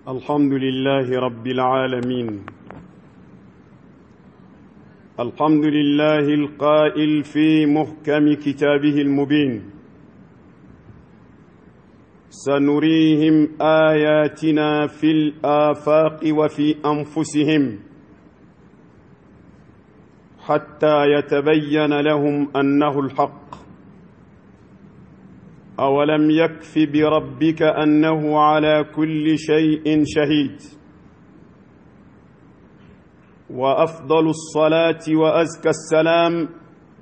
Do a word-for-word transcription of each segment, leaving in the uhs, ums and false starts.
الحمد لله رب العالمين. الحمد لله القائل في محكم كتابه المبين: سنريهم آياتنا في الآفاق وفي أنفسهم حتى يتبين لهم أنه الحق. أولم يكف بربك أنه على كل شيء شهيد. وأفضل الصلاة وأزكى السلام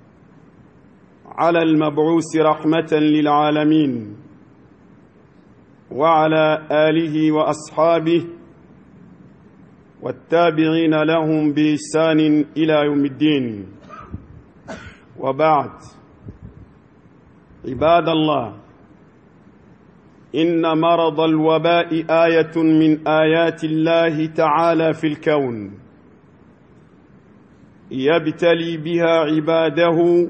على المبعوث رحمة للعالمين وعلى آله وأصحابه والتابعين لهم بإحسان إلى يوم الدين. وبعد، عباد الله، إن مرض الوباء آية من آيات الله تعالى في الكون، يبتلي بها عباده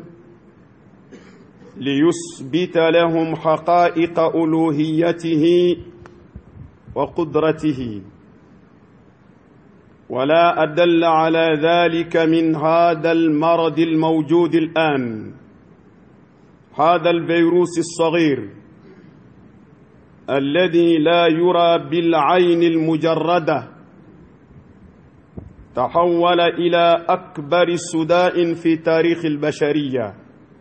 ليثبت لهم حقائق ألوهيته وقدرته. ولا أدل على ذلك من هذا المرض الموجود الآن، هذا الفيروس الصغير الذي لا يرى بالعين المجردة، تحول إلى أكبر صداع في تاريخ البشرية،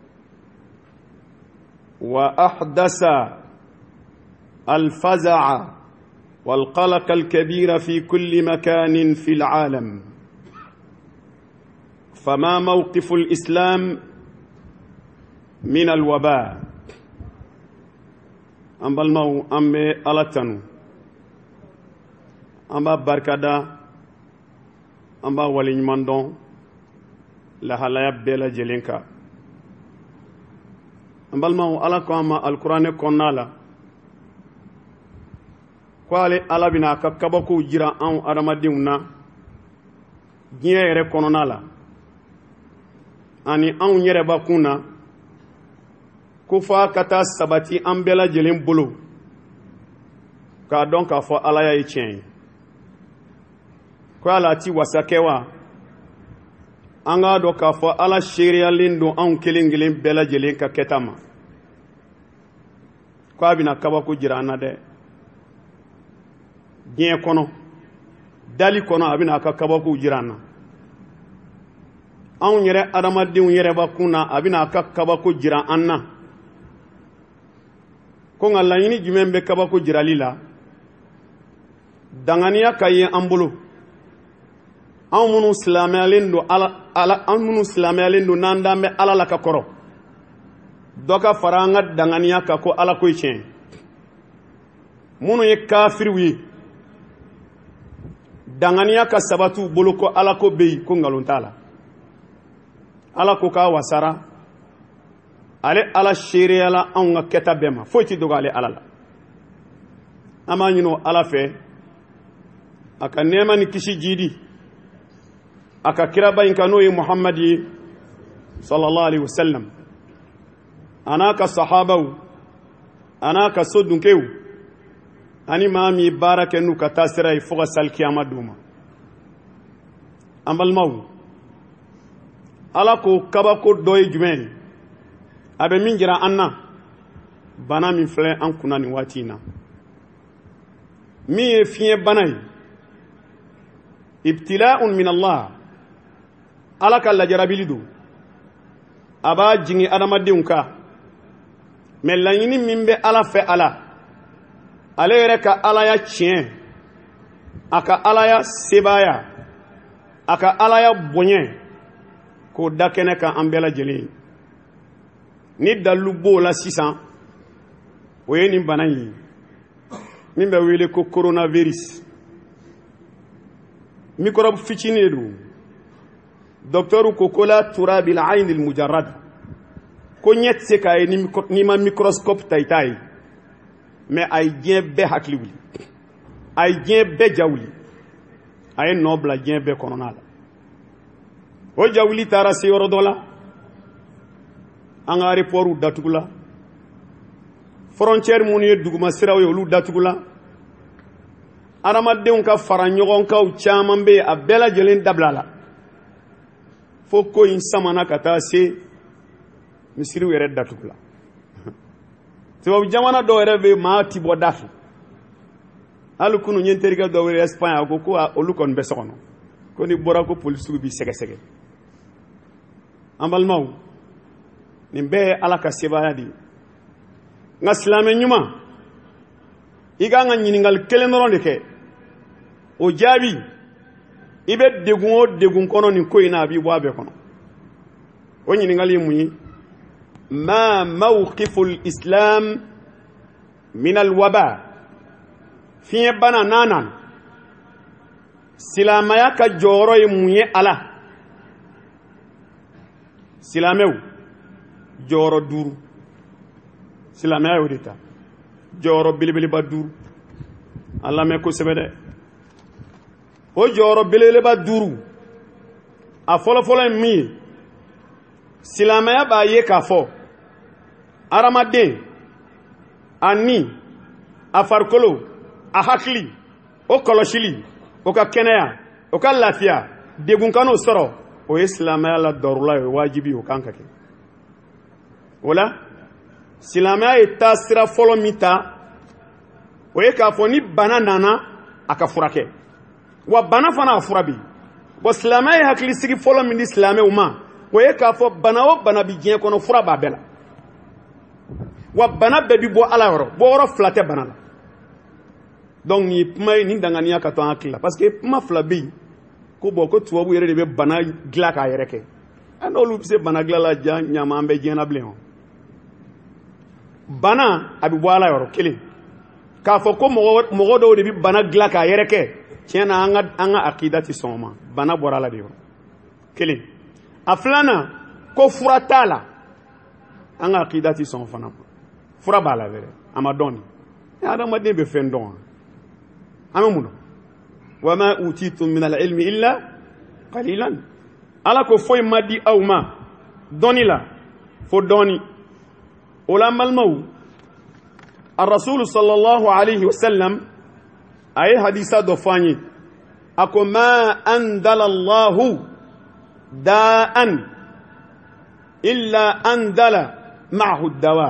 وأحدث الفزع والقلق الكبير في كل مكان في العالم. فما موقف الإسلام من الوباء؟ أم المو أم ألتنو أم بركدا أم ولين مندون لهلا يبدل جلينكا. أم المو ألكو أم القرآن كونالا kwale ala bina ka kabako jira an adamadenw na diɲɛ yɛrɛ kɔnɔna la ani anw yɛrɛ ba kun na, ko fa ka taa sabati an bɛɛ lajɛlen bolo k'a dɔn k'a fɔ ala ya ye tiɲɛ ye. ko ala ti wasa kɛ wa? an k'a dɔn k'a fɔ ala seereyalen don anw kelen kelen bɛɛ lajɛlen ka kɛta ma. ko a bina kabako jira an na dɛ. diɲɛ kɔnɔ, dali kɔnɔ, a bɛna a ka kabako jira an na. anw yɛrɛ adamadenw yɛrɛ ba kun na, a bɛna a ka kabako jira an na. ko nka laɲini jumɛn bɛ kabako jirali la? danganiya ka ye an bolo. anw minnu silamɛyalen don ala ala anw minnu silamɛyalen don n'an dan bɛ ala la ka kɔrɔ, dɔ ka fara an ka danganiya kan ko ala ko ye tiɲɛ. minnu ye kafiriw ye, danganiya ka sabatu bolo ko ala ko be yen, ko ngalon t'a la. ala ko k'a wasara, ale ala seereyala anw ka kɛta bɛɛ ma, foyi tɛ dogo ale ala la. an b'a ɲini ala fɛ a ka nɛɛma ni kisi jiidi a ka kiraba in kan n'o ye muhamadi ye sallallahu alaihi wasallam, a n'a ka sahabaw, a n'a ka so dunkew, ani maa min baara kɛ n'u ka taa sira ye fo ka sali kiyama d'u ma. an balimaw, ala ko kabako dɔ ye jumɛn ye? a bɛ min jira an na, bana min filɛ an kunna nin waati in na, min ye fiɲɛ bana ye. ibtila'un min Allah, ala ka lajarabili don. a b'a jigin adamadenw kan, mɛ laɲini min bɛ ala fɛ a la, ale yɛrɛ ka alaya tiɲɛ, a ka alaya sebaya, a ka alaya boɲɛ, k'o da kɛnɛ kan an bɛɛ lajɛlen. ni dalu b'o la sisan, o ye nin bana in ye min bɛ wele ko coronavirus. microbe fitinin de don. docteur ko ko la tura bil ayn al mujarrad, ko ɲɛ tɛ se k'a ye ni ma microscope ta i t'a ye. mais a ye diɲɛ bɛɛ hakili wuli, a ye diɲɛ bɛɛ ja wuli, a ye nɔ bila diɲɛ bɛɛ kɔnɔna la. o ja wuli taara se yɔrɔ dɔ la, an ka aéroportw datugula, frontière minnu ye duguma siraw ye olu datugula, adamadenw ka fara ɲɔgɔn kaw caman bɛ a bɛɛ lajɛlen dabila la fo ko in samana ka taa se misiriw yɛrɛ datugu la sababu jamana dɔw yɛrɛ bɛ maa ti bɔ da fɛ hali kunu n ye terikɛ dɔw wele Espagne a ko ko olu kɔni bɛ so kɔnɔ ko ni bɔra ko polisiw b'i sɛgɛsɛgɛ an balimaw nin bɛɛ ye Ala ka sebaaya de ye nka silamɛ ɲuman i ka kan ka ɲininkali kelen dɔrɔn de kɛ o jaabi i bɛ degun o degun kɔnɔ nin ko in na a b'i bɔ a bɛɛ kɔnɔ o ɲininkali ye mun ye ma mawqifu al-islam min al-waba fiɲɛ bana n'a nana silamɛya ka jɔyɔrɔ ye mun ye a la silamɛw jɔyɔrɔ duuru silamɛya y'o de ta jɔyɔrɔ belebeleba duuru a lamɛn kosɛbɛ dɛ o jɔyɔrɔ belebeleba duuru a fɔlɔfɔlɔ ye min ye silamɛya b'a ye k'a fɔ adamaden a ni a farikolo a hakili o kɔlɔsili o ka kɛnɛya o ka lafiya degun kan'o sɔrɔ o ye silamɛya la dɔrɔla ye wajibi o kan ka kɛ o la silamɛya ye taa sira fɔlɔ min ta o ye k'a fɔ ni bana nana a ka furakɛ wa bana fana a fura bi bon silamɛya ye hakilisigi fɔlɔ min di silamɛw ma o ye k'a fɔ bana o bana bi diɲɛ kɔnɔ fura b'a bɛɛ la wa bana bɛɛ bi bɔ Ala yɔrɔ bɔyɔrɔ fila tɛ bana la donc nin ye kuma ye nin danganiya ka to an hakili la parce que kuma fila bɛ yen ko bon ko tubabu yɛrɛ de bɛ bana dilan k'a yɛrɛ kɛ a n'olu bɛ se bana dilan la ja ɲama an bɛ diɲɛ na bilen o bana a bɛ bɔ Ala yɔrɔ kelen k'a fɔ ko mɔgɔ mɔgɔ dɔw de bɛ bana dilan k'a yɛrɛ kɛ tiɲɛ na an ka an ka akida tɛ sɔn o ma bana bɔra Ala de yɔrɔ kelen a filanan ko fura t'a la an ka akida tɛ sɔn o fana ma fura b'a la wɛrɛ a ma dɔn ni adamaden bɛ fɛn dɔn an bɛ mun dɔn wa ma utitum min al-ilmi illa qalilan Ala ko foyi ma di aw ma dɔnni la fo dɔɔni o la an balimaw الرسول صلى الله عليه وسلم أي حديثة دفاني أكو ما أنزل الله داء إلا أنزل معه الدواء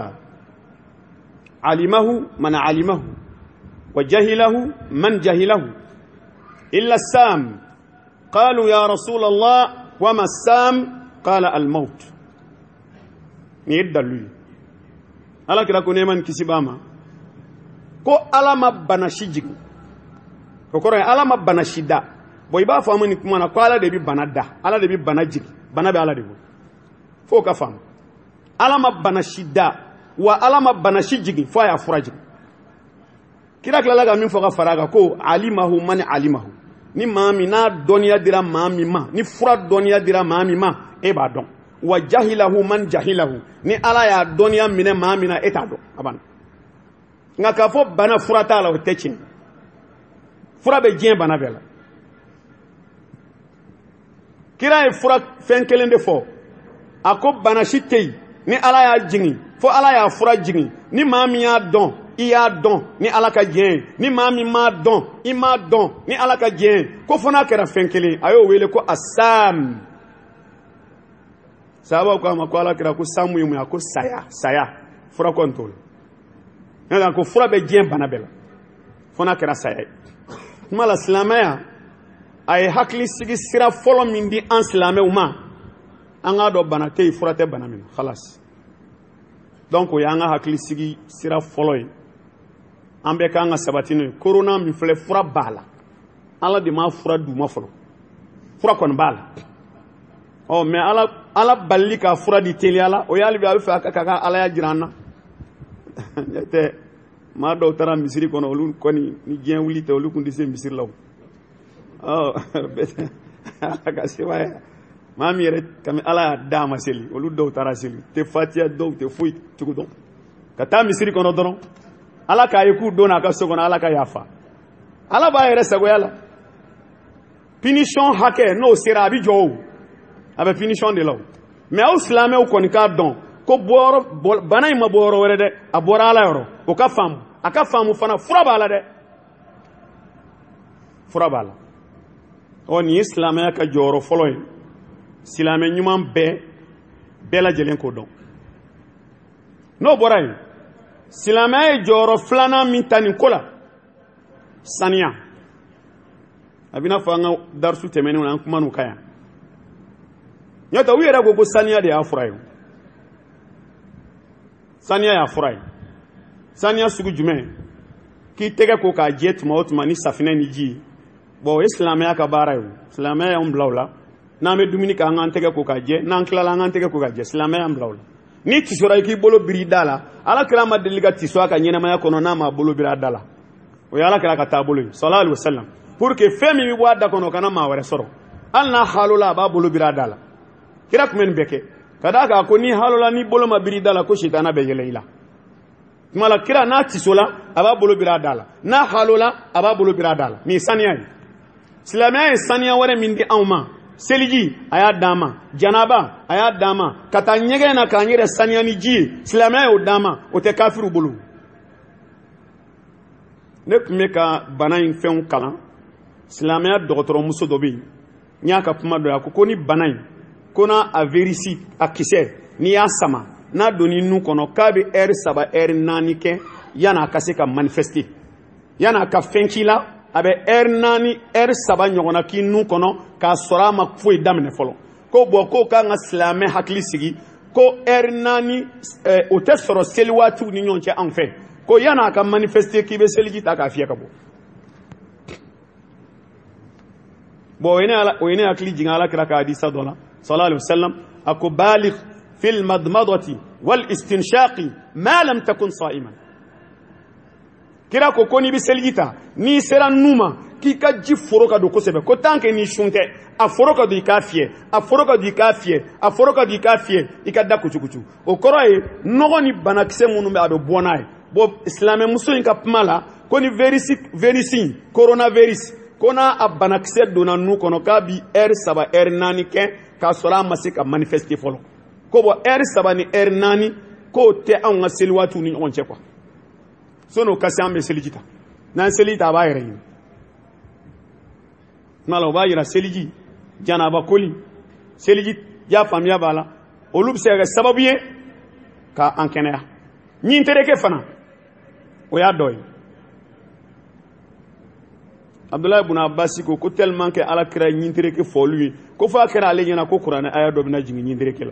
علمه من علمه وجهله من جهله إلا السام قالوا يا رسول الله وما السام قال الموت نيدلوي ألا كلا كونيمان كسباما ko Ala ma bana si jigin o kɔrɔ ye Ala ma bana si da bon i b'a faamu ni kuma na ko Ala de bi bana da Ala de bi bana jigin bana bɛ Ala de bolo fo ka faamu Ala ma bana si da wa Ala ma bana si jigin fo a y'a fura jigin kira tilala ka min fɔ ka fara kan ko alimahu man alimahu ni maa min n'a dɔnniya dira maa min ma ni fura dɔnniya dira maa min ma e b'a dɔn wa jahilahu man jahilahu ni Ala y'a dɔnniya minɛ maa min na e t'a dɔn a banna nka k'a fɔ bana fura t'a la o tɛ tiɲɛ fura bɛ diɲɛ bana bɛɛ la kira ye fura fɛn kelen de fɔ a ko bana si tɛ yen ni Ala y'a jigin fo Ala y'a fura jigin ni maa min y'a dɔn i y'a dɔn ni Ala ka diɲɛ ye ni maa min m'a dɔn i m'a dɔn ni Ala ka diɲɛ ye ko fo n'a kɛra fɛn kelen a y'o wele ko asam sahabaw ko a ma ko Ala kɛra ko samu ye mun ye a ko saya saya fura kɔni t'o la nka ko fura bɛ diɲɛ bana bɛɛ la fo n'a kɛra saya ye kuma la silamɛya a ye hakilisigi sira fɔlɔ min di an silamɛw ma an k'a dɔn bana tɛ yen fura tɛ bana min na halas donc o y'an ka hakilisigi sira fɔlɔ ye an bɛɛ k'an ka sabati n'o ye korona min filɛ fura b'a la Ala de m'a fura d'u ma fɔlɔ fura kɔni b'a la ɔ mais Ala Ala balili ka fura di teliya la o y'ale bi a bɛ fɛ a ka ka Alaya jira an na tɛ maa dɔw taara misiri kɔnɔ olu kɔni ni diɲɛ wuli tɛ olu kun tɛ se misiri la o ɔ Ala ka sebaaya maa min yɛrɛ kami Ala y'a d'a ma seli olu dɔw taara seli tɛ fatiya dɔw tɛ foyi cogo dɔn ka taa misiri kɔnɔ dɔrɔn Ala k'a ye k'u don n'a ka so kɔnɔ Ala ka yafa Ala b'a yɛrɛ sagoya la punition hakɛ n'o sera a bɛ jɔ o a bɛ punition de la o mais aw silamɛw kɔni k'a dɔn ko bɔyɔrɔ bana in ma bɔ yɔrɔ wɛrɛ dɛ a bɔra Ala yɔrɔ o ka faamu a ka faamu fana fura b'a la dɛ fura b'a la ɔ nin ye silamɛya ka jɔyɔrɔ fɔlɔ ye silamɛ ɲuman bɛɛ bɛɛ lajɛlen ko dɔn n'o bɔra yen silamɛya ye jɔyɔrɔ filanan min ta nin ko la saniya a bɛna fɔ an ka darisu tɛmɛnenw na an kuman'u kan yan n'o tɛ u yɛrɛ ko ko saniya de y'a fura ye saniya y'a fura ye saniya sugu jumɛn k'i tɛgɛ ko k'a jɛ tuma o tuma ni safinɛ ni ji ye bon o ye silamɛya ka baara ye silamɛya y'anw bila o la n'an bɛ dumuni kɛ an k'an tɛgɛ ko k'a jɛ n'an tilala an k'an tɛgɛ ko k'a jɛ silamɛya y'an bila o la ni tisora i k'i bolo biri i da la alakira ma deli ka tiso a ka ɲɛnamaya kɔnɔ n'a ma bolo biri a da la o ye alakira ka taabolo ye sallallahu alaihi wasallam pour que fɛn min bɛ bɔ a da kɔnɔ kana maa wɛrɛ sɔrɔ hali n'a halola a b'a bolo biri a da la kira tun bɛ nin bɛɛ kɛ ka d'a kan ko ni halola ni bolo ma biri i da la ko sitana bɛ yɛlɛ i la tuma la kira n'a tisola a b'a bolo biri a da la n'a halola a b'a bolo biri a da la nin ye saniya ye silamɛya ye saniya wɛrɛ min di anw ma seliji a y'a d'an ma janaba a y'a d'an ma ka taa ɲɛgɛn na k'an yɛrɛ saniya ni ji ye silamɛya y'o d'an ma o tɛ kafiriw bolo ne tun bɛ ka bana in fɛnw kalan silamɛya dɔgɔtɔrɔmuso dɔ bɛ yen n y'a ka kuma dɔ ye a ko ko ni bana in ko n'a a virisi a kisɛ n'i y'a sama n'a donni nun kɔnɔ k'a bɛ ɛri saba ɛri naani kɛ yan'a ka se ka manifester yan'a ka fɛn k'i la a bɛ ɛri naani ɛri saba ɲɔgɔnna k'i nun kɔnɔ k'a sɔrɔ a ma foyi daminɛ fɔlɔ ko bɔn k'o k'an ka silamɛ hakili sigi ko ɛri naani ɛɛ o tɛ sɔrɔ seli waatiw ni ɲɔgɔn cɛ an fɛ ko yan'a ka manifester k'i bɛ seliji ta k'a fiyɛ ka bɔ bon o ye ne ala o ye ne hakili jigin alakira ka hadisa dɔ la sallallahu alaihi wasallam a ko baligh fil madmadati wal istinshaqi ma lam takun sa'iman kira ko ko n'i bɛ seliji ta n'i sera nun ma k'i ka ji foro ka don kosɛbɛ ko tant que n'i sun tɛ a foro ka don i k'a fiyɛ a foro ka don i k'a fiyɛ a foro ka don i k'a fiyɛ i ka da kucukucu o kɔrɔ ye nɔgɔ ni banakisɛ minnu bɛ a bɛ bɔ n'a ye bon silamɛmuso in ka kuma la ko ni virus virus in coronavirus ko n'a a banakisɛ donna nun kɔnɔ k'a bi ɛri saba ɛri naani kɛ k'a sɔrɔ a ma se ka manifester fɔlɔ ko bɔn ɛri saba ni ɛri naani k'o tɛ anw ka seli waatiw ni ɲɔgɔn cɛ quoi sɔnni o ka se an bɛ seliji ta n'an seliji ta a b'a yɛrɛ ɲini tuma la o b'a yira seliji janaba koli seliji y'a faamuya b'a la olu bɛ se ka kɛ sababu ye ka an kɛnɛya ɲin tereke fana o y'a dɔ ye Abdullah ibn Abbas ko ko tellement que ala kira ɲin tereke fɔ olu ye ko f'a kɛra ale ɲɛna ko kuranɛ aya dɔ bɛna jigin ɲin tereke la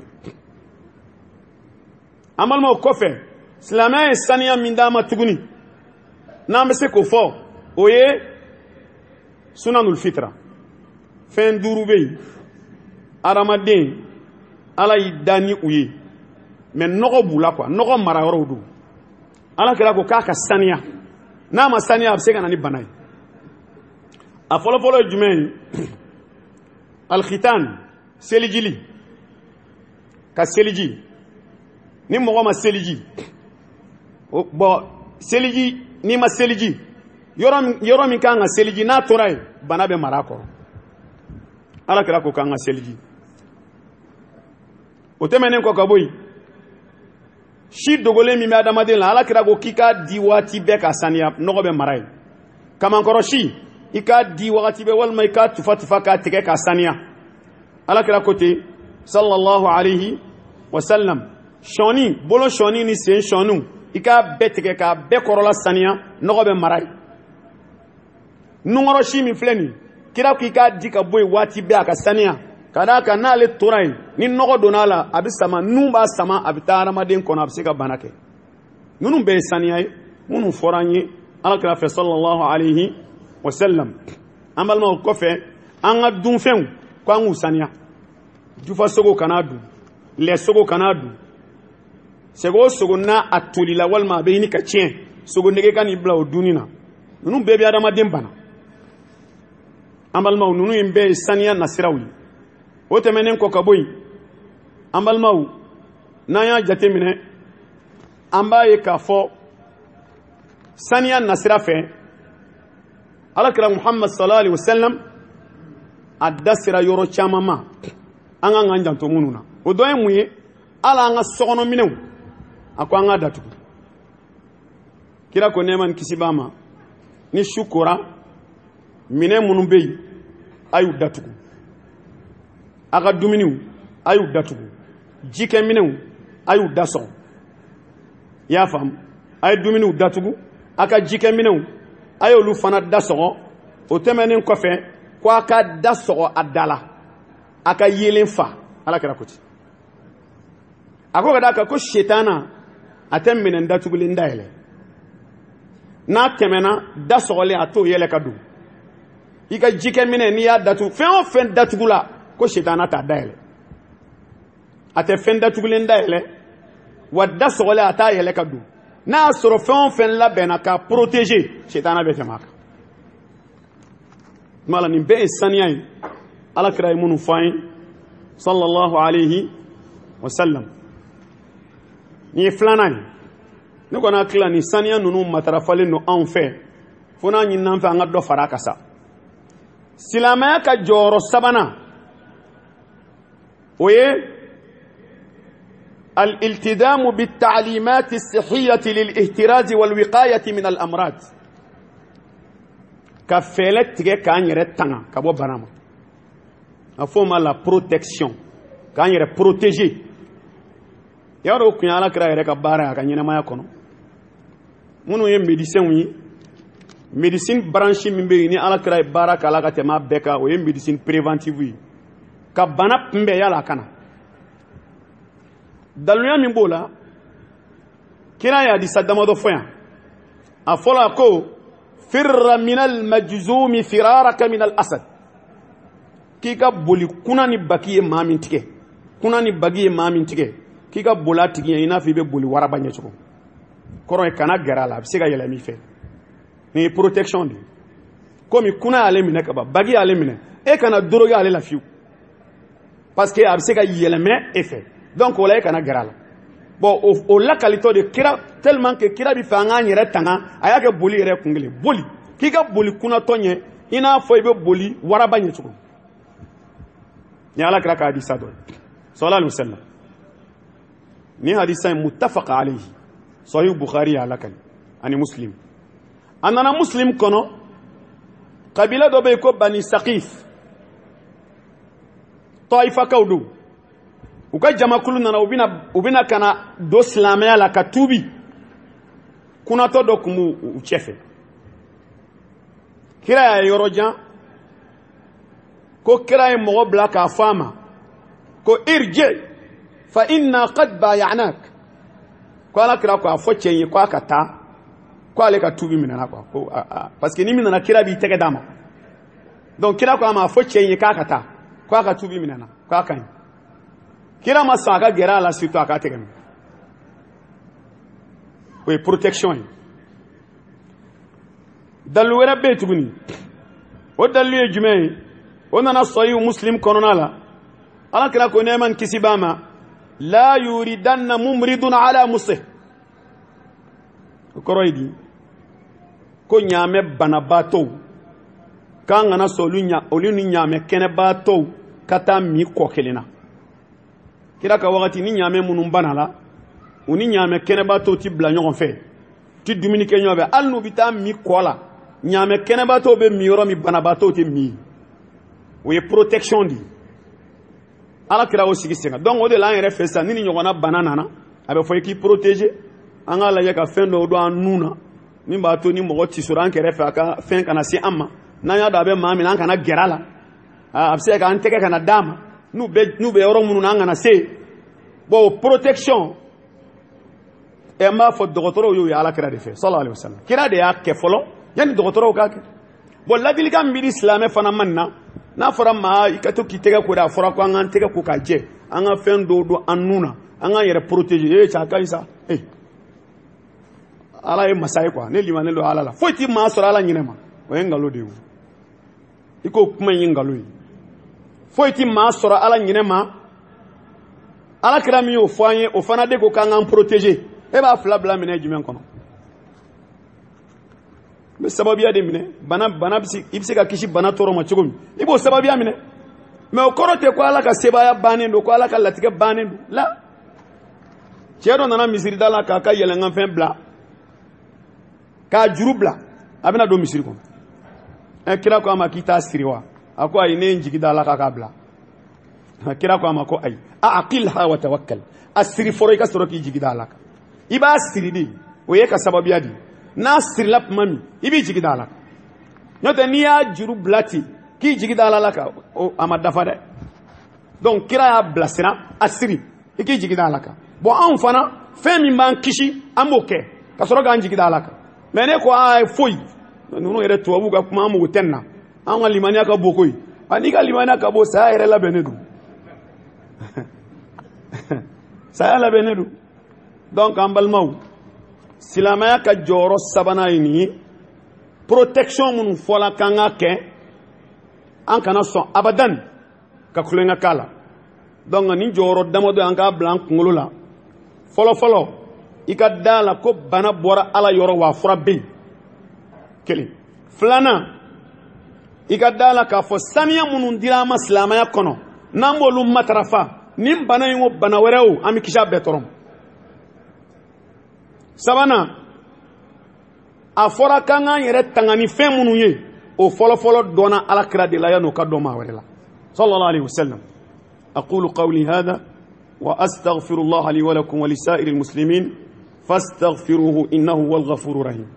an balimaw kɔfɛ silamɛya ye saniya min d'an ma tuguni n'an bɛ se k'o fɔ o ye sunanul fitra fɛn duuru bɛ yen adamaden ala y'i da ni u ye mais nɔgɔ b'u la quoi nɔgɔ mara yɔrɔw don ala kira ko k'a ka saniya n'a ma saniya a bɛ se ka na ni bana ye a fɔlɔfɔlɔ ye jumɛn ye alkhitan selijili ka seliji ni mɔgɔ ma seliji bon seliji n'i ma seliji yɔrɔ yɔrɔ min kan ka seliji n'a tora yen bana bɛ mara a kɔrɔ ala kira ko k'an ka seliji o tɛmɛnen kɔ ka bɔ yen si dogolen min bɛ adamaden la ala kira ko k'i k'a di waati bɛɛ ka saniya nɔgɔ bɛ mara yen kamankɔrɔ si i k'a di wagati bɛɛ walima i k'a tufa tufa k'a tigɛ k'a saniya ala kira ko ten sallallahu alayhi wa sallam sɔni bolo sɔni ni sen sɔniw i k'a bɛɛ tigɛ k'a bɛɛ kɔrɔla saniya nɔgɔ bɛ mara yen nunkɔrɔ si min filɛ nin kira ko i k'a di ka bɔ yen waati bɛɛ a ka saniya ka d'a kan n'ale tora yen ni nɔgɔ donna a la a bɛ sama nun b'a sama a bɛ taa hadamaden kɔnɔ a bɛ se ka bana kɛ ninnu bɛɛ ye saniya ye minnu fɔra an ye ala kira fɛ sallallahu alayhi wa sallam an balimaw kɔfɛ an ka dunfɛnw ko an k'u saniya jufasogo kana dun lɛsogo kana dun sɛgo o sogo n'a a tolila walima a bɛ ɲini ka tiɲɛ sogo nege ka n'i bila o dunni na ninnu bɛɛ bɛ adamaden bana an balimaw ninnu in bɛɛ ye saniya nasiraw ye o tɛmɛnen kɔ ka bɔ yen an balimaw n'an y'a jate minɛ an b'a ye k'a fɔ saniya nasira fɛ alakira Muhammad sallallahu alaihi wasallam a da sera yɔrɔ caman ma an ka k'an janto minnu na o dɔ ye mun ye ala an ka sokɔnɔ minɛnw a ko an ka datugu kira ko nɛɛma ni kisi b'a ma ni su kora minɛn minnu bɛ yen a y'u datugu a ka dumuniw a y'u datugu jikɛminɛw a y'u dasɔgɔ i y'a faamu a ye dumuniw datugu a ka jikɛminɛw a y'olu fana dasɔgɔ o tɛmɛnen kɔfɛ ko a ka dasɔgɔ a da la a ka yelen fa ala kɛra ko ten a ko ka d'a kan ko setana a tɛ minɛn datugulen dayɛlɛ n'a tɛmɛna dasɔgɔlen a t'o yɛlɛ ka don i ka jikɛminɛ n'i y'a datugu fɛn o fɛn datugu la ko setana t'a dayɛlɛ a tɛ fɛn datugulen dayɛlɛ wa dasɔgɔlen a t'a yɛlɛ ka don n'a y'a sɔrɔ fɛn o fɛn labɛnna k'a protéger setana bɛ tɛmɛ a kan tuma la nin bɛɛ ye saniya ye ala kira ye minnu fɔ an ye sallallahu alayhi wa sallam nin ye filanan ye ne kɔni hakili ni saniya ninnu matarafalen don anw fɛ fo n'a ɲinina an fɛ an ka dɔ fara a kan sa silamɛya ka jɔyɔrɔ sabanan o ye الالتزام بالتعليمات الصحية للاحتراز والوقاية من الأمراض كفلت كان يرتنا كبو بنام أفهم la protection كان ير protéger yaro kunyala kra yere ka bara ka nyina maya kono munu ye médecin wi médecine branche min be ni ala kra bara kala ka tema beka o ye médecine préventive wi ka bana pembe yala kana dalunya min bola kira ya di sadama do foya a fola ko firra min al majzum firaraka min al asad kika boli kuna ni bakiye mamin tike kuna ni bagiye mamin tike kika bola tike ina fi be boli waraba nyechuko koro e kana garala bi sega yele mi fe ni protection di komi kuna ale mine ka ba bagi ale mine e kana doroge ale la fiu parce que ab sega yele me effet donc on l'a kana garala bon au la qualité de kira tellement que kira bi fa nga nyere tanga aya ke boli yere kungele boli kika boli kuna tonye ina fo ibe boli waraba nyechuko ni ala kira ka hadisa do sallallahu alaihi wasallam ni hadisa muttafaq alayhi sahih bukhari ala kan ani muslim anana muslim kono qabila do be ko bani saqif taifa kaudu uka jama kulu nana ubina ubina kana do islamaya la katubi kuna to do kumu uchefe kira ya yorojan ko kira ya mo bla ka fama ko irje fa inna qad bay'anak ko ala kira ko afoche yi ko akata ko ale ka tubi minana ko ko parce que ni minana kira bi tege dama donc kira ko ama afoche yi ka akata ko aka tubi minana ko akan kira ma saka gera la surtout aka tege mi oui protection dalu wera be tuguni o dalu e jumay o nana sahih muslim konona la ala kira ko neman kisibama la yuridanna mumridun ala musih koroidi ko nyame banabato kanga na solunya oluni nyame kene bato kata mi kokelina kira ka wakati ni nyame munun banala uni nyame kene bato ti bla nyon fe ti dumini ke nyobe alnu bita mi kola nyame kene bato be mi yoro mi banabato ti mi we protection di ala kira o sigi senga donc o de la yere fesa nini nyogona banana na abe fo ki protéger anga la yaka fendo do anuna min ba to ni mo ti suran kere fa ka fen kana si amma na ya da be mami nan kana gerala abse ka anteke kana dama nu be nu be yoro munu nan kana se bo protection e ma fo dogotoro yo ya ala kira de fe sallallahu alaihi wasallam kira de ya ke folo yani dogotoro ka ke bo la dilika mbiri islamé fana manna na fara ma ikato kitega ko da fara ko an tega ko ka je an ga fen do do annuna an ga yere protéger e cha kaisa eh ala e masai kwa ne limane lo ala la foti ma sura ala nyinema o ngalo de iko kuma yin ngalo yi foti ma sura ala nyinema ala krami o foanye o fana de ko kan an protéger e ba fla bla mine jumen kono be sababiya de mine bana bana bisi ibse ka kishi bana toro ma chugum ibo sababiya mine me o korote ko ala ka sebaya banen do ko ala ka latiga banen do la chero nana misiri dala ka ka yelenga fen bla ka juru bla abina do misiri ko e kira ko ama kita siriwa ako ay ne njigida la ka kabla kira ko ama ko ay aqilha wa tawakkal asiri foro ka soro ki jigida la ka iba siridi o ye ka sababu yadi na sirlap mami ibi jigida la nyote ni ya juru blati ki jigida la ka o ama dafa de donc kira ya blasira asiri iki jigida la ka bo an fana femi man kishi amoke ka soro ga jigida la ka mene ko ay foyi nuno yere to abuga kuma mu tenna an wa limani aka bokoy ani ka limani aka bo sa yere la benedu sa la benedu donc ambal maw silama ka joro sabana ini protection mun fola kanga ke an kana so abadan ka kulenga kala donc ni joro damodo an ka blanc ngolo la folo folo ikadala ko bana bora ala yoro wa furabe keli flana ikadala ka fo samiya munun dira ma islamaya kono nambolu matrafa nim bana yingo bana werew ami kisha betorom sabana afora kanga yere tangani fe munun ye o folo folo dona ala kira de la yano ka do ma werela sallallahu alaihi wasallam aqulu qawli hadha wa astaghfirullah li wa lakum wa lisa'iril muslimin fastaghfiruhu innahu wal ghafurur rahim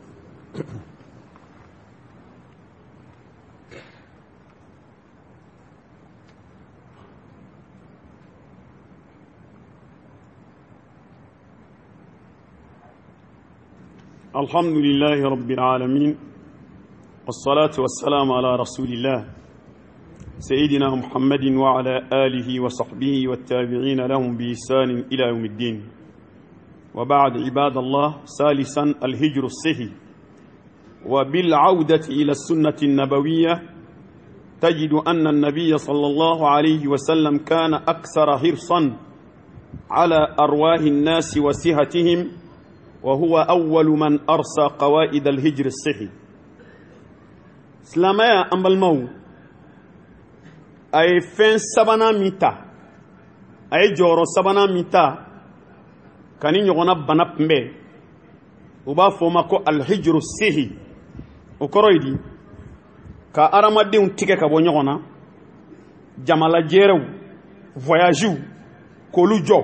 الحمد لله رب العالمين والصلاة والسلام على رسول الله سيدنا محمد وعلى آله وصحبه والتابعين لهم بإحسان إلى يوم الدين وبعد عباد الله ثالثا الهجر الصحي وبالعودة إلى السنة النبوية تجد أن النبي صلى الله عليه وسلم كان أكثر حرصا على أرواح الناس وصحتهم وهو أول من أرسى قواعد الهجر الصحي سلامايا أمبال مو أي فين سبانا ميتا أي جورو سبانا ميتا كانين يغنى بناب مبي وبا فوماكو الهجر الصحي وكرويدي كا أراما ديون تيكي كابو يغنى جمالا جيرو voyageu kolu jo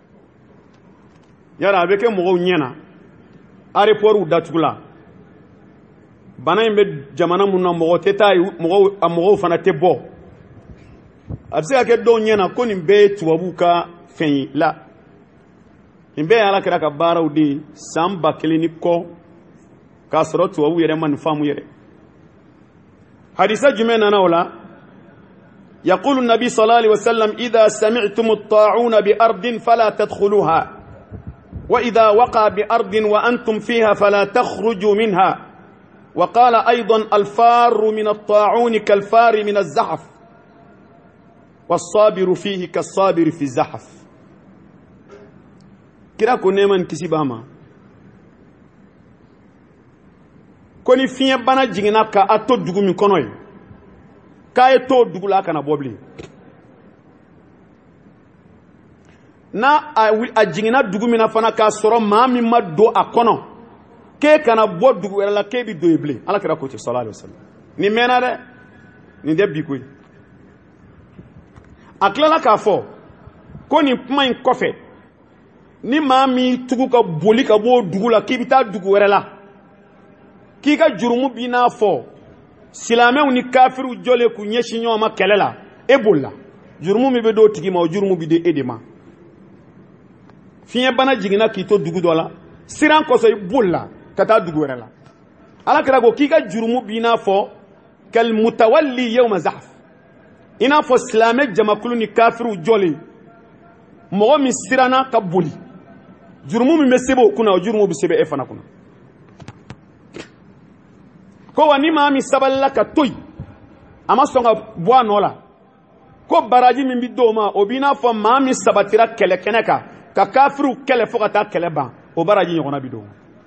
yara abeke mo nyena aéroport datugula bana imbe jamana munna mo teta mo mo fana te bo abse ake do nyena ko ni be tuwabuka fen la imbe ala kira ka bara udi samba kliniko ka soro tuwabu yere man famu yere hadisa jumena na wala يقول النبي صلى الله عليه وسلم إذا سمعتم الطاعون بأرض فلا تدخلوها وإذا وقع بأرض وأنتم فيها فلا تخرجوا منها وقال أيضا الفار من الطاعون كالفار من الزحف والصابر فيه كالصابر في الزحف كلا كنيمان كسيباما كوني فيه بنا جينا كأتو دغو من كونوي kaye to dugula kana bobli na a jingina dugumina fana ka soro mami maddo akono ke kana bo dugu la ke bi do eble ala kira ko ti sallallahu alaihi wasallam ni menare ni de bi koy akla ka fo ko ni pman kofe ni mami tugu ka boli ka bo dugula ke bi ta dugu la ki ka jurumu bina fo silameu ni kafiru jole ku nyeshi nyoma kelela ebola jurumu mi be do tigi ma jurumu bi de edema fiye bana jigina ki to dugu dola siran ko so ebola kata dugu rela ala kira go kika jurumu bi na fo kal mutawalli yawm zahf ina fo silame jamakulu ni kafiru jole mo mi sirana kabuli jurumu mi mesebo kuna jurumu bi sebe e fana kuna ko wani mami saballa ka toy ama songa bwa nola ko baraji min bi doma obina fo mami sabatira kele keneka ka kafiru kele fokata kele ban o baraji nyona bi do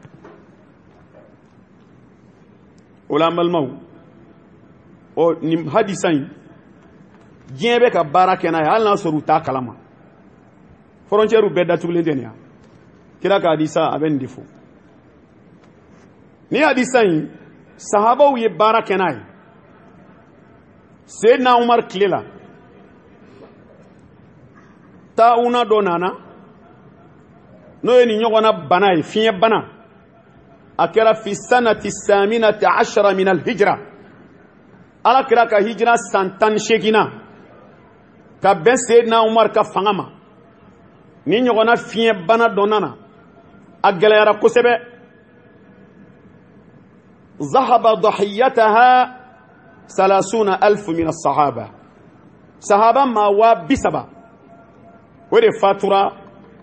ulamal maw o nim hadisan jebe ka baraka na yalla soru ta kalama frontière be datule denia kira ka hadisa aben difo ni hadisan sahabaw ye baara kɛ n'a ye Seydina Umar tile la taawuna dɔ nana n'o ye nin ɲɔgɔnna bana ye fiɲɛ bana a kɛra fi sanati saminati ashara min alhijra ala kira ka hijira san tan ni seeginna ka bɛn Seydina Umar ka fanga ma ni ɲɔgɔnna fiɲɛ bana dɔ nana a gɛlɛyara kosɛbɛ zahaba dahiyataha salasuna alfu min as-sahaba sahaba ma wa bisaba o de fatura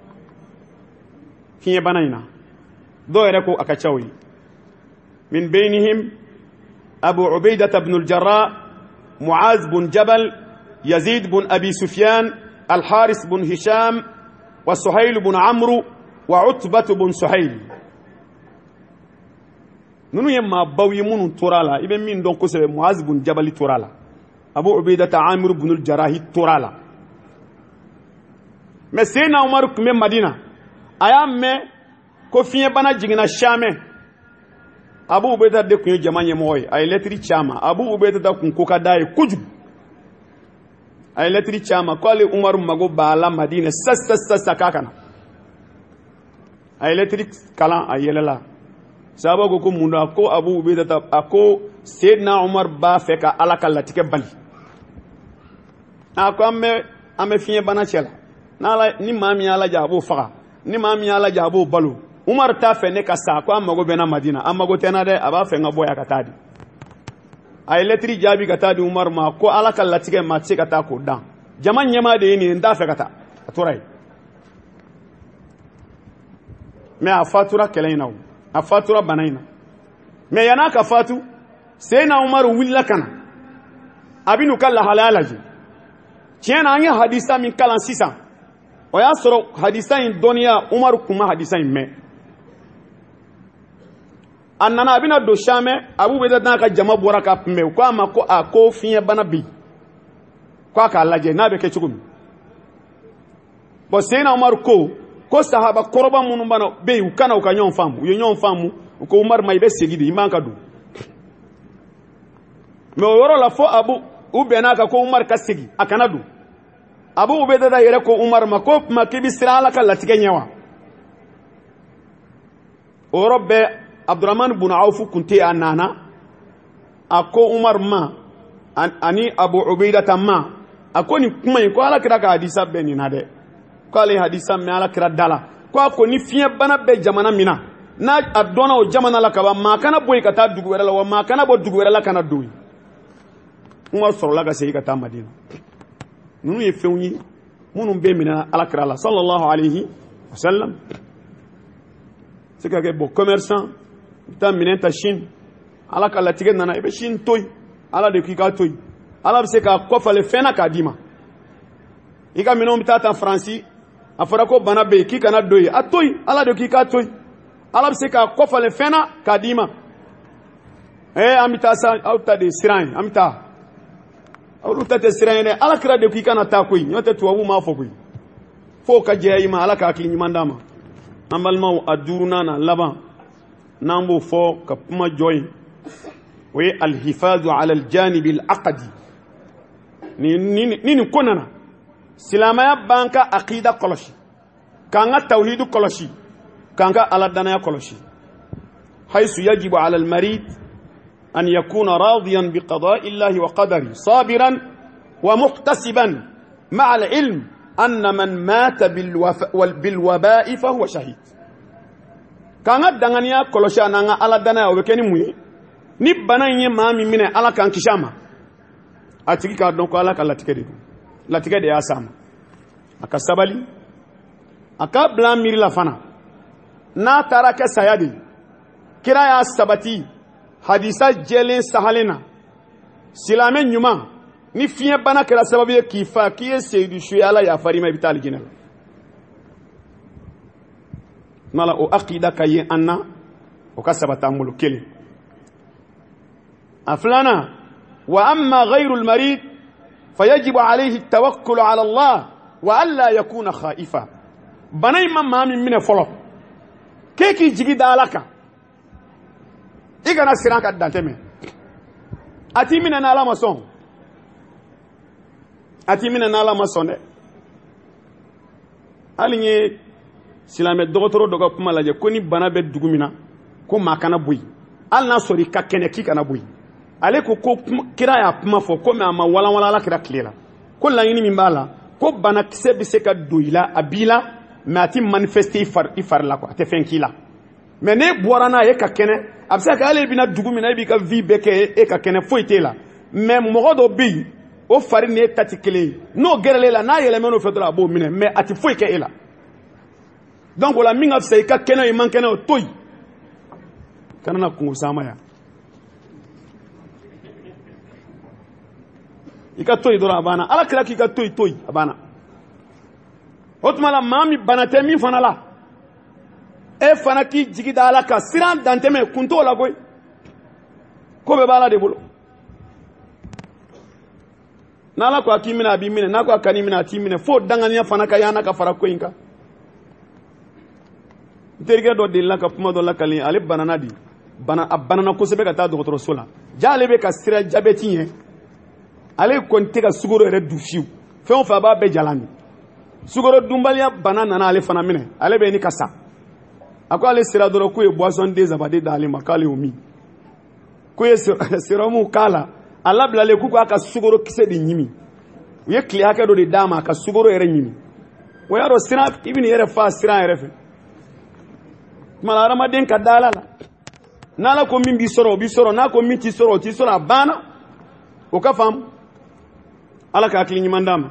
fiɲɛ bana in na dɔw yɛrɛ ko a ka caw ye min bainihim abu ubaidah ibn al-jarrah muaz bin jabal yazid bin abi sufyan al-haris bin hisham wa suhayl bin amru wa utbah bin suhayl nunu ye maa baw ye minnu tora la i bɛ min dɔn kosɛbɛ muaz bin jabal tora la abu ubaidah amir bin al-jarrah tora la mais Seydina Umar tun bɛ Madina a y'a mɛn ko fiɲɛ bana jiginna Chamɛ Abu Ubaidah de tun ye jama ɲɛmɔgɔ ye a ye lɛtiri ci a ma Abu Ubaidah tun ko ka d'a ye kojugu a ye lɛtiri ci a ma k'ale Umar mago b'a la Madina sisan sisan sisan k'a ka na a ye lɛtiri kalan a yɛlɛla sahaba ko ko mun don a ko Abu Ubaidah a ko Seydina Umar b'a fɛ ka Ala ka latigɛ bali a ko an bɛ an bɛ fiɲɛ bana cɛ la ni maa min y'a lajɛ a b'o faga ni maa min y'a lajɛ a b'o balo Umar t'a fɛ ne ka sa ko a mago bɛ na Madina a mago tɛ na dɛ a b'a fɛ n ka bɔ yan ka taa di a ye lɛtiri jaabi ka taa di Umar ma ko Ala ka latigɛ maa tɛ se ka taa k'o dan jama ɲɛmaa de ye nin ye n t'a fɛ ka taa a tora yen mais a fatura kɛlɛ in na o a fatura bana in na mais yan'a ka fatu Seydina Umar wulila ka na a bɛ n'u ka lahalaya lajɛ tiɲɛ na an ye hadisa min kalan sisan o y'a sɔrɔ hadisa in dɔnniya Umar kun ma hadisa in mɛn a nana a bɛna don Chamɛ Abu Ubaidah n'a ka jama bɔra k'a kunbɛn u ko a ma ko a ko fiɲɛ bana bɛ yen k'a k'a lajɛ n'a bɛ kɛ cogo min bon Seydina Umar ko ko sahaba kɔrɔba minnu bana bɛ yen u kana u ka ɲɔgɔn faamu u ye ɲɔgɔn faamu u ko Umar ma i bɛ segin de i man ka don mais o yɔrɔ la fo Abu u bɛn'a kan ko Umar ka segin a kana don Abu Ubaidah yɛrɛ ko Umar ma ko kuma k'i bɛ siran Ala ka latigɛ ɲɛ wa o yɔrɔ bɛɛ Abdurrahman bin Auf kun tɛ a nana a ko Umar ma ani Abu Ubaidah ma a ko nin kuma in ko Ala kira ka hadisa bɛɛ nin na dɛ ko ale hadisa mɛn Ala kira da la ko a ko ni fiɲɛ bana bɛ jamana min na n'a a dɔnna o jamana la kaban maa kana bɔ yen ka taa dugu wɛrɛ la wa maa kana bɔ dugu wɛrɛ la kana don yen Umar sɔrɔla ka segin ka taa Madina ninnu ye fɛnw ye minnu bɛ minɛ Ala kira la sallallahu alayhi wa sallam se ka kɛ bon commerçant i bɛ taa minɛn ta Chine Ala ka latigɛ nana i bɛ Chine to yen Ala de k'i k'a to yen Ala bɛ se k'a kɔfale fɛn na k'a d'i ma i ka minɛnw bɛ taa ta Faransi a fɔra ko bana bɛ yen k'i kana don yen a to yen Ala de k'i k'a to yen Ala bɛ se k'a kɔfale fɛn na k'a d'i ma ee an bɛ taa sa aw ta de ye siran ye an bɛ taa olu ta tɛ siran ye dɛ Ala kira de k'i kana taa koyi n'o tɛ tubabu m'a fɔ koyi fo ka jɛya i ma Ala ka hakili ɲuman d'a ma an balimaw a duurunan na laban n'an b'o fɔ ka kuma jɔ yen o ye alhifadu ala aljanibi alaqadi ni ni nin ko nana silamɛya b'an ka aqida kɔlɔsi k'an ka tawhidu kɔlɔsi k'an ka Ala danaya kɔlɔsi haysu yajibu ala almarid أن يكون راضيا بقضاء الله وقدره صابرا ومحتسبا مع العلم أن من مات بالوباء فهو شهيد كان دعانيا كلشانا على دنا وبكني مي نبنا يما مين على كان كشامة أتيجي كادون كلا كلا تكدي لا تكدي أسام أكسبالي أكابلا ميري لفنا نا تراك سيادي كرايا سبتي hadisa jɛlen sahalen na silamɛ ɲuman ni fiɲɛ bana kɛra sababu ye k'i fa k'i ye seyidu su ye Ala yafari ma i bɛ taa alijinɛ la mala o aqida ka ye an na o ka sabati an bolo kelen a filanan wa amma ghayru almarid fayajibu alayhi tawakkulu ala Allah wa alla yakuna khaifa bana in ma maa min minɛ fɔlɔ k'e k'i jigi da Ala kan i kana siran ka dantɛmɛ a t'i minɛ n'Ala ma sɔn a t'i minɛ n'Ala ma sɔn dɛ hali n ye silamɛ dɔgɔtɔrɔ dɔ ka kuma lajɛ ko ni bana bɛ dugu min na ko maa kana bɔ yen hali n'a sɔrɔ i ka kɛnɛ k'i kana bɔ yen ale ko ko kira y'a kuma fɔ ko mais a ma walanwala Ala kira tile la ko laɲini min b'a la ko banakisɛ bɛ se ka don i la a b'i la mais a ti manifester i fari i fari la quoi a tɛ fɛn k'i la mais ne bɔra n'a ye ka kɛnɛ a bɛ se ka kɛ hali i bɛna dugu min na i b'i ka vie bɛɛ kɛ e ka kɛnɛ foyi t'e la mais mɔgɔ dɔ bɛ yen o fari ni e ta tɛ kelen ye n'o gɛrɛla e la n'a yɛlɛmɛn'o fɛ dɔrɔn a b'o minɛ mais a tɛ foyi kɛ e la donc o la min ka fisa i ka kɛnɛ i man kɛnɛ o to yen kana na kungo sama ya i ka to yen dɔrɔn a banna Ala kira k'i ka to yen to yen a banna o tuma la maa min bana tɛ min fana la e fana k'i jigi da Ala kan siran dantɛmɛ kun t'o la koyi ko bɛɛ b'Ala de bolo n'Ala ko a k'i minɛ a b'i minɛ n'a ko a kan'i minɛ a t'i minɛ fo danganiya fana ka y'an na ka fara ko in kan n terikɛ dɔ delila ka kuma dɔ lakali ale banana di bana a banana kosɛbɛ ka taa dɔgɔtɔrɔso la ja ale bɛ ka sira jabɛti ɲɛ ale kɔni tɛ ka sukaro yɛrɛ du fiyewu fɛn o fɛn a b'a bɛɛ jalan min sukaro dunbaliya bana nana ale fana minɛ ale bɛ ni ka sa a ko ale sera dɔrɔn k'u ye boisson désabadé d'ale ma k'ale y'o min k'u ye sérum k'a la a labilalen k'u k'a ka sukaro kisɛ de ɲimi u ye tile hakɛ dɔ de d'a ma a ka sukaro yɛrɛ ɲimi o y'a dɔn siran i bɛ n'i yɛrɛ fa siran yɛrɛ fɛ tuma la hadamaden ka da Ala la n'Ala ko min b'i sɔrɔ o b'i sɔrɔ n'a ko min t'i sɔrɔ o t'i sɔrɔ a banna o ka faamu Ala ka hakili ɲuman d'an ma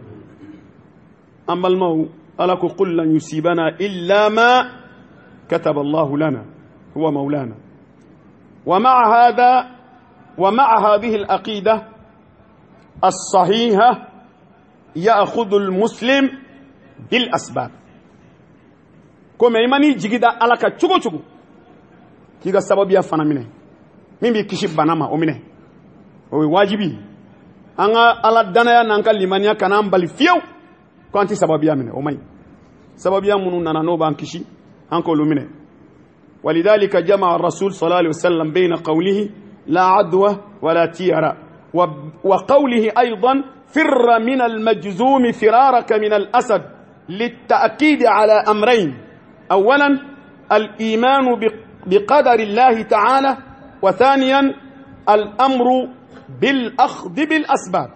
an balimaw Ala ko qul lan yusibana illa ma kataba Allahu lana huwa maulana wa ma'a hadha wa ma'a hadhihi al-aqida as-sahiha ya'khudhu al-muslim bil asbab ko mais imani jigida Ala ka cogo cogo k'i ka sababiya fana minɛ min b'i kisi bana ma o minɛ o ye wajibi an ka Ala danaya n'an ka limaniya kana an bali fiyewu ko an tɛ sababiya minɛ o man ɲi sababiya minnu nana n'o b'an kisi an k'olu minɛ walidhalika jama'a rasul sallallahu alayhi wa sallam bayna qawlihi la adwa wala tiyara wa qawlihi aydan firra min al-majzum firaraka min al-asad للتأكيد على أمرين أولا الإيمان بقدر الله تعالى وثانيا الأمر بالأخذ بالأسباب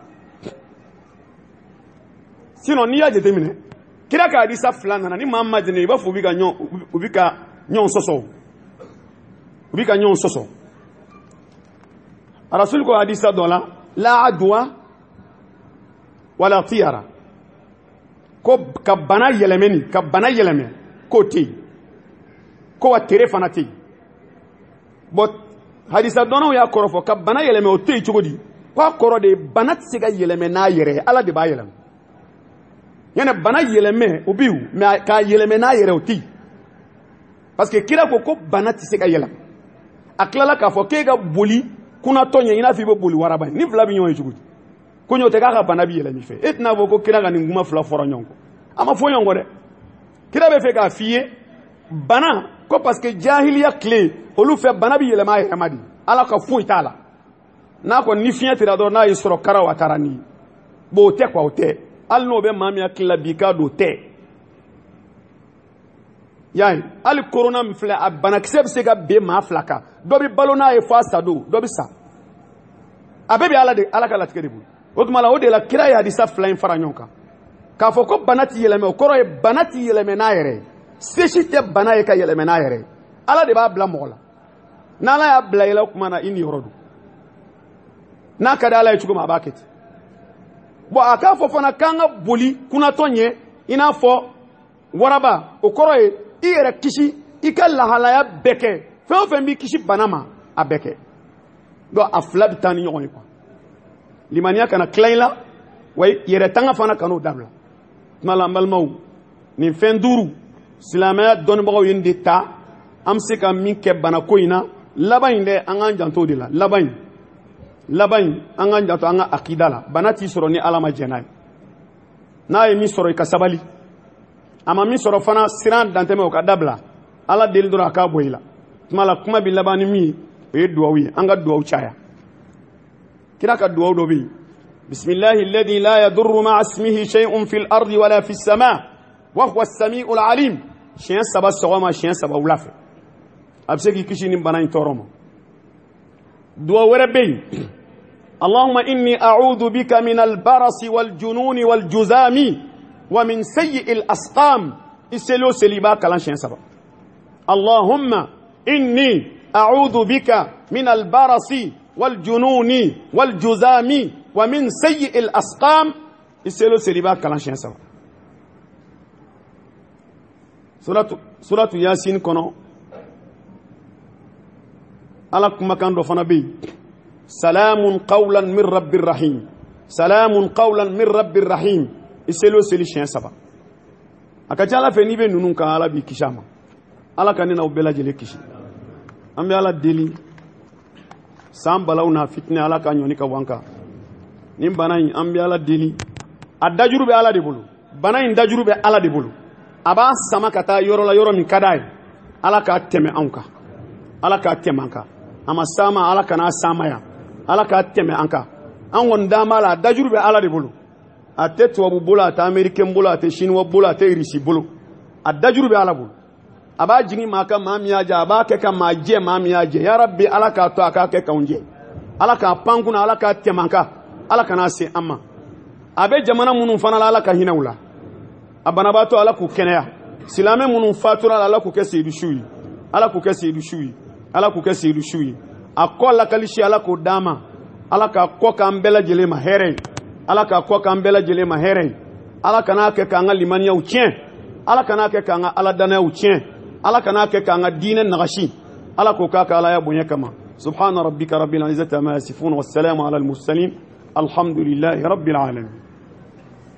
سينو نيا جتمنه كده كحديث فلان ني محمد ني بفو بيكا نيون بيكا نيون سوسو بيكا نيون سوسو الرسول کو حديث دولا لا عدوى ولا طيره ko ka bana yɛlɛmɛni ka bana yɛlɛmɛ ko tɛ yen ko wa tere fana tɛ yen bon hadisa dɔnnaw y'a kɔrɔ fɔ ka bana yɛlɛmɛ o tɛ yen cogo di ko a kɔrɔ de bana tɛ se ka yɛlɛmɛ n'a yɛrɛ ye Ala de b'a yɛlɛmɛ yanni bana yɛlɛmɛ o bɛ yen mais k'a yɛlɛmɛ n'a yɛrɛ o tɛ yen parce que kira ko ko bana tɛ se ka yɛlɛmɛ a tilala k'a fɔ k'e ka boli kunnatɔ ɲɛ i n'a fɔ i bɛ boli waraba ye ni fila bɛ ɲɔgɔn ye cogo di ko ɲɔtɛ k'a ka bana bɛ yɛlɛmɛ i fɛ e tɛna fɔ ko kira ka nin kuma fila fɔra ɲɔgɔn kɔ a ma fɔ ɲɔgɔn kɔ dɛ kira bɛ fɛ k'a f'i ye bana ko parce que jahiliya tile olu fɛ bana bɛ yɛlɛma a yɛrɛ ma de Ala ka foyi t'a la n'a kɔni ni fiɲɛ tira dɔrɔn n'a y'i sɔrɔ karaw a taara ni bon o tɛ quoi o tɛ hali n'o bɛ maa min hakili la bi k'a don o tɛ y'a ye hali corona min filɛ a banakisɛ bɛ se ka ben maa fila kan dɔ bɛ balo n'a ye f'a sa don dɔ bɛ sa a bɛɛ bɛ Ala de Ala ka latigɛ de bolo o tuma la o de la kira ye hadisa fila in fara ɲɔgɔn kan k'a fɔ ko bana tɛ yɛlɛmɛ o kɔrɔ ye bana tɛ yɛlɛmɛ n'a yɛrɛ ye sesi tɛ bana ye ka yɛlɛmɛ n'a yɛrɛ ye Ala de b'a bila mɔgɔ la n'Ala y'a bila i la o tuma na i niyɔrɔ don n'a ka di Ala ye cogo min a b'a kɛ ten bon a k'a fɔ fana k'an ka boli kunnatɔ ɲɛ i n'a fɔ waraba o kɔrɔ ye i yɛrɛ kisi i ka lahalaya bɛɛ kɛ fɛn o fɛn b'i kisi bana ma a bɛɛ kɛ donc a fila bɛ taa ni ɲɔgɔn ye quoi limaniya kana tila i la wa yɛrɛ tanga fana kan'o dabila tuma la n balimaw nin fɛn duuru silamɛya dɔnnibagaw ye nin de ta an bɛ se ka min kɛ bana ko in na laban in dɛ an k'an janto o de la laban in laban in an k'an janto an ka akida la bana t'i sɔrɔ ni Ala ma jɛn n'a ye n'a ye min sɔrɔ i ka sabali a ma min sɔrɔ fana siran dantɛmɛ o ka dabila Ala deli dɔrɔn a k'a bɔ i la tuma la kuma bɛ laban ni min ye duwawi anga duwaw chaya kira ka duwaw do bi bismillahi alladhi la yadurru ma'a ismihi shay'un fil ardi wala fis sama' wa huwa as-sami'ul 'alim shen saba sogoma shen saba wulafe absegi kishini bana intoromo duwaw rabbi اللهم إني أعوذ بك من البرص والجنون والجذام ومن سيء الأسقام إسلو سليبا كلام شين سبا اللهم إني أعوذ بك من البرص والجنون والجذام ومن سيء الأسقام إسلو سليبا كلام شين سبا سورة سورة ياسين كنو على كما كان دفنا بي سلام قولا من رب الرحيم سلام قولا من رب الرحيم iselo seli shen saba akajala fe ni be nunun kan ala bi kishama ala kan na ubela jele kishi ambe ala deli sam balawna fitna ala kan yoni ka wanka nim banay ambe ala deli adajuru be ala de bulu banay ndajuru be ala de bulu aba sama kata yoro la yoro min kadai ala ka teme anka ala ka teme anka ama sama ala kana sama ya ala ka teme anka an wonda mala adajuru be ala de bulu ate tuwabu bolo ate american bolo ate chinois bolo ate irisi bolo adajuru be ala bolo aba jingi maka mamiaja aba keka maje mamiaje ya rabbi ala ka to aka keka unje ala ka panguna ala ka temanka ala kana se amma abe jamana munun fana ala ka hinawla abana bato ala ku kenaya silame munun fatura ala ku kese du shuyi ala ku kese du shuyi ala ku kese du shuyi akola kalishi ala ku dama ala ka koka mbela jele ma here ala ka koka mbela jele ma here ala kana ke kanga limaniya uchien ala kana ke kanga ala dana uchien ala kana ke kanga dine nagashi ala ko kaka ala ya bunye kama subhana rabbika rabbil izzati ma yasifun wassalamu ala al mursalin alhamdulillahi rabbil alamin.